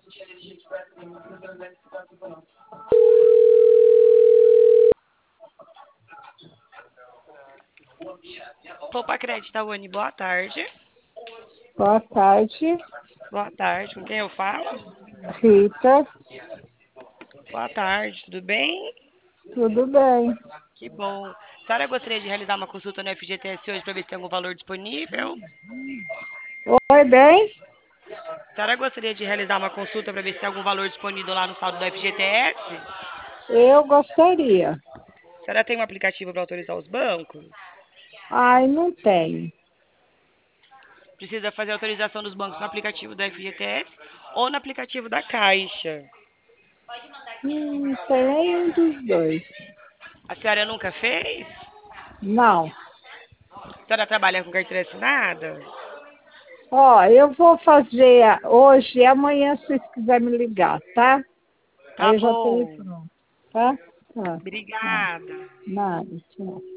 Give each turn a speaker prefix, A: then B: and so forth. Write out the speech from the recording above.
A: Poupa Crédito da Uni, boa tarde.
B: Boa tarde,
A: Boa tarde, com quem eu falo?
B: Rita.
A: Boa tarde, tudo bem?
B: Tudo bem?
A: Que bom. A senhora gostaria de realizar uma consulta no FGTS hoje para ver se tem algum valor disponível?
B: Oi, bem?
A: A senhora gostaria de realizar uma consulta para ver se tem algum valor disponível lá no saldo do FGTS?
B: Eu gostaria.
A: A senhora tem um aplicativo para autorizar os bancos?
B: Ai, não tenho.
A: Precisa fazer a autorização dos bancos no aplicativo do FGTS ou no aplicativo da Caixa.
B: Não tem nenhum dos dois.
A: A senhora nunca fez?
B: Não.
A: A senhora trabalha com carteira assinada?
B: Ó, eu vou fazer hoje e amanhã, se vocês quiserem me ligar, tá?
A: Tá
B: Aí eu já
A: bom.
B: tenho pronto, tá? Tá. Tá.
A: Obrigada.
B: Nada, tchau.